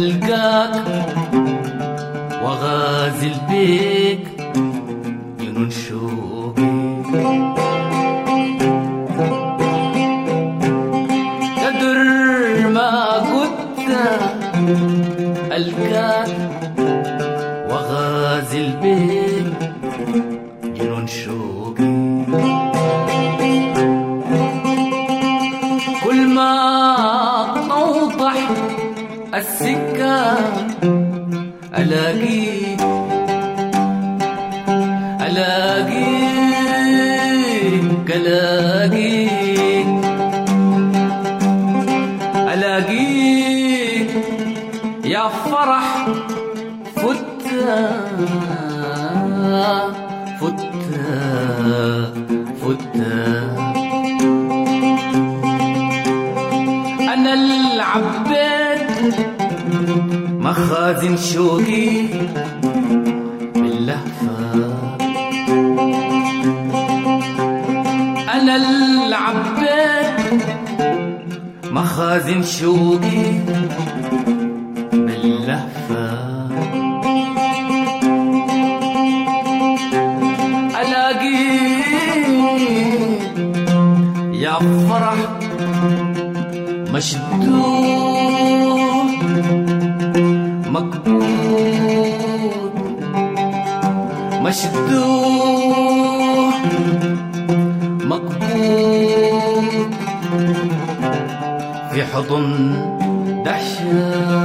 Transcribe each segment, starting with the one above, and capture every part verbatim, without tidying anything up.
ألقاك وغازل بيك جنون شوقي. قدر ما كنت ألقاك وغازل بيك جنون شوقي. كل ما توضح السكة ألاقيك ألاقيك ألاقيك ألاقيك يا فرح فتا فتا فتا. أنا العبيت مخازن شوقي باللهفة. أنا العبيت مخازن شوقي باللهفة. ألاقيك يا فرح مشدود مقبول مشدود مقبول في حضن دهشة.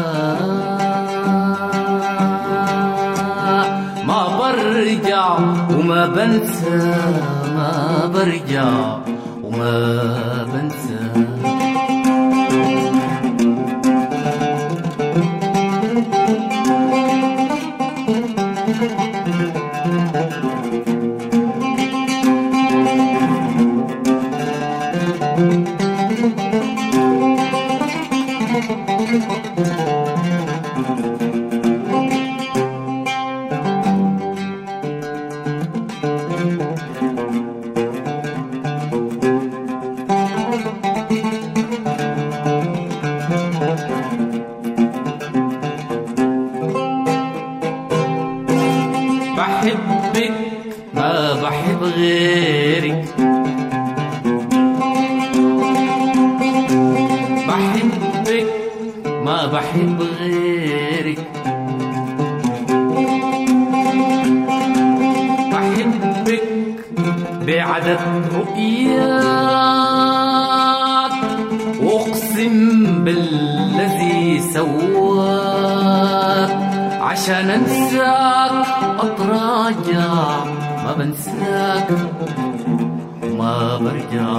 ما برجع وما بنسى ما برجع وما بنسى. بحبك ما بحب غيرك. بحبك ما بحب غيرك. بحبك بعدد رؤياك واقسم بالذي سواك. عشان انساك اتراجع ما بنساك ما برجع.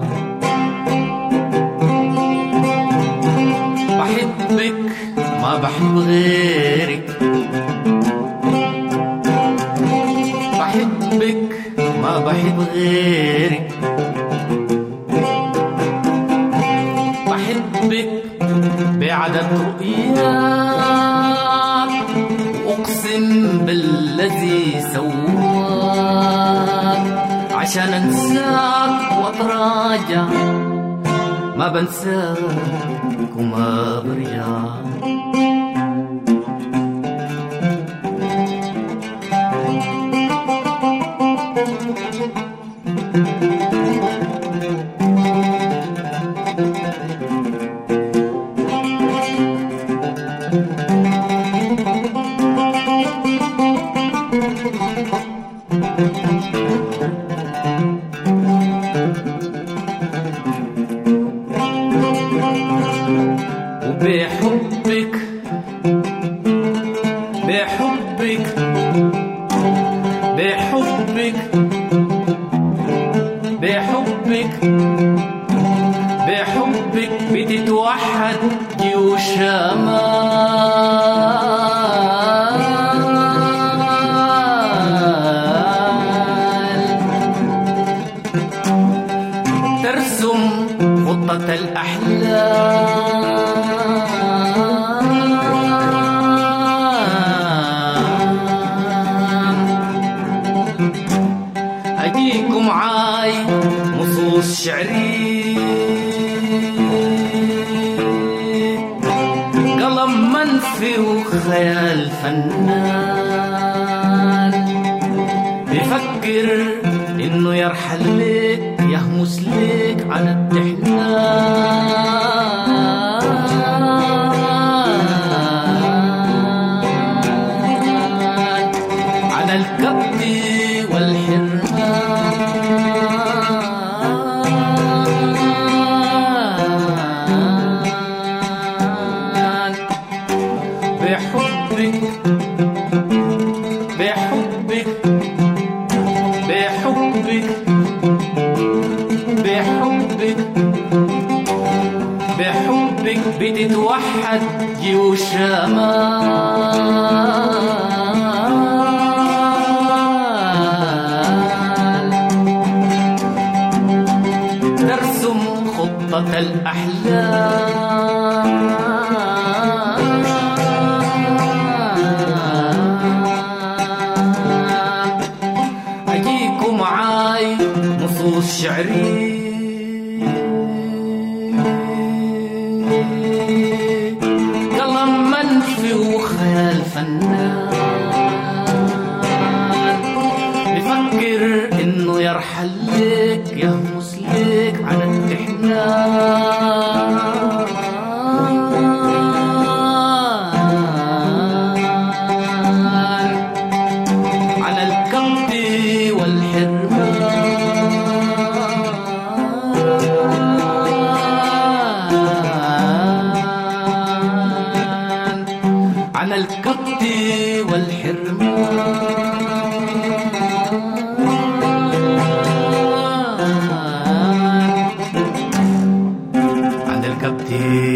بحبك ما بحب غيرك. بحبك ما بحب غيرك. بحبك بعدد رؤياك أقسم بالذي سواك. عشان أنساك وأتراجع ما بنساك وما برجع. وبحبك بحبك بحبك بحبك بحبك بتتوحد جيوش شمال. كلام منفي وخيال فنان بفكر انه يرحل ليك يهمس ليك على التحنان على الكبت والحرمان بحبك بحبك بحبك بحبك بحبك بتتوحد جيوش أمان ترسم خطة الأحلام أجيكم معاي نصوص شعري كلام منفي وخيال فنان بفكر انه يرحل لك يهمس لك على التحنان على الكبت والحرمان على الكبت والحرمان على الكبت